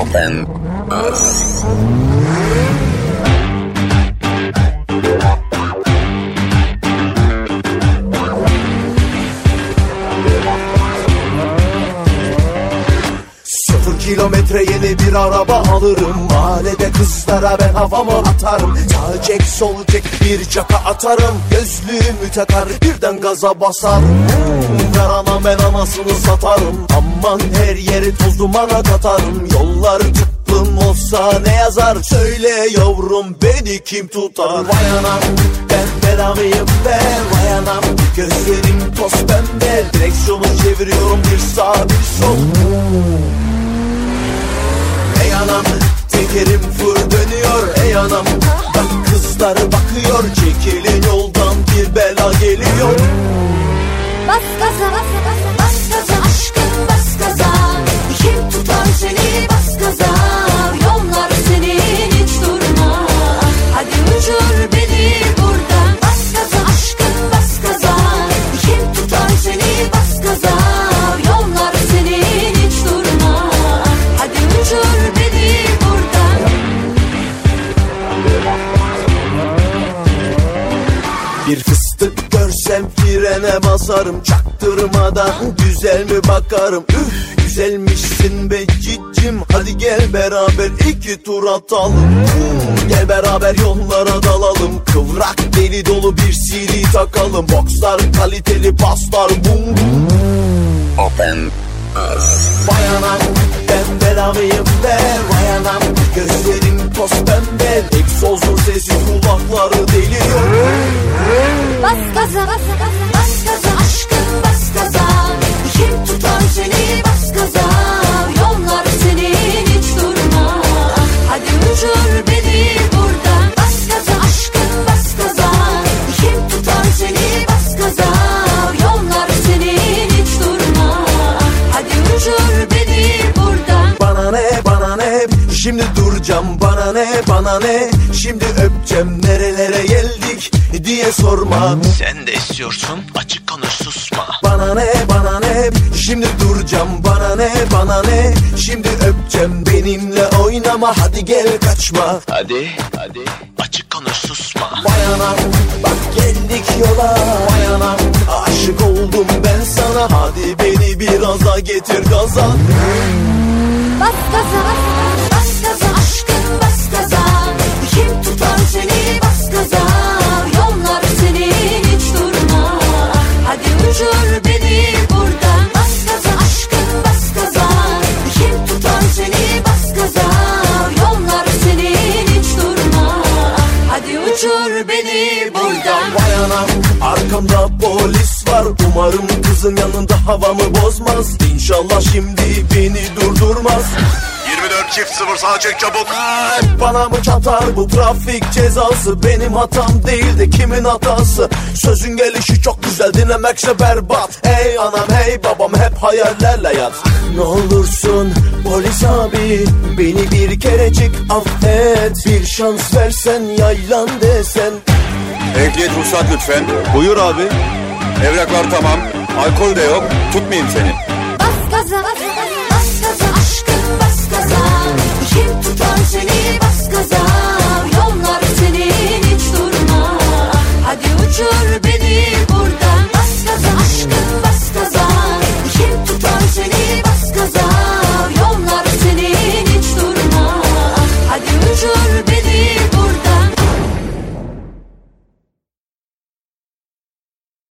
Open Us. Kilometre yeni bir araba alırım. Mahallede kızlara ben havamı atarım. Sağ çek sol çek bir çaka atarım. Gözlüğümü takar birden gaza basarım. Ver ana ben anasını satarım. Aman her yeri toz dumana katarım. Yollar tıklım olsa ne yazar? Söyle yavrum beni kim tutar? Vay anam ben belamıyım ben. Vay anam gözlerim toz pembe. Direksiyonu çeviriyorum bir sağ bir sol. Ey anam tekerim fır dönüyor. Ey anam bak kızlar bakıyor. Çekilin yoldan bir bela geliyor. Bas gaza bas gaza bas gaza aşkım bas gaza. Kim tutar seni bas gaza. Yollar senin hiç durma. Hadi uçur beni buradan. Bas gaza aşkım bas gaza. Kim tutar seni bas gaza. Yollar senin hiç durma. Hadi uçur beni buradan. Bir fıstık görsem frene basarım. Çaktırmadan güzel mi bakarım. Üf güzelmişsin be cicim. Hadi gel beraber iki tur atalım. Gel beraber yollara dalalım. Kıvrak deli dolu bir CD takalım. Boxlar kaliteli baslar bum bum. Open Us. Vay anam ben belamıyım be. Vay anam gözlerim toz pembe. Egzozun sesi kulakları deliyor. Bas gaza bas gaza bas gaza aşkım bas gaza. Kim tutar seni bas gaza. Yollar senin hiç durma. Hadi uçur beni buradan. Bas gaza aşkım bas gaza. Kim tutar seni bas gaza. Yollar senin hiç durma. Hadi uçur beni buradan. Bana ne bana ne şimdi duracağım. Bana ne bana ne şimdi öpeceğim. Nerelere geldik diye sorma. Sen de istiyorsun açık konuş susma. Bana ne bana ne şimdi duracağım. Bana ne bana ne şimdi öpeceğim. Benimle oynama hadi gel kaçma. Hadi açık konuş susma. Vay anam bak geldik yola. Vay anam aşık oldum ben sana. Hadi beni biraz daha getir gaza. Bas gaza bas gaza aşkım bas gaza. Kim tutar seni bas gaza. Yollar senin hiç durma. Hadi uçur beni buradan. Bas gaza aşkım bas gaza. Kim tutar seni bas gaza. Yollar senin hiç durma. Hadi uçur beni buradan. Vay anam arkamda polis var. Umarım kızın yanında havamı bozmaz. İnşallah şimdi beni durdurmaz. 24-0 sağa çek çabuk. Bana mı çatar bu trafik cezası? Benim hatam değil de kimin hatası? Sözün gelişi çok güzel dinlemekse berbat. Hey anam hey babam hep hayallerle yat. Ne olursun polis abi beni bir kerecik affet. Bir şans versen yaylan desen. Ehliyet ruhsat lütfen. Buyur abi. Evraklar tamam. Alkol de yok. Tutmayayım seni. Bas gaza bas gaza bas gaza aşkım bas gaza. Kim tutar seni bas gaza.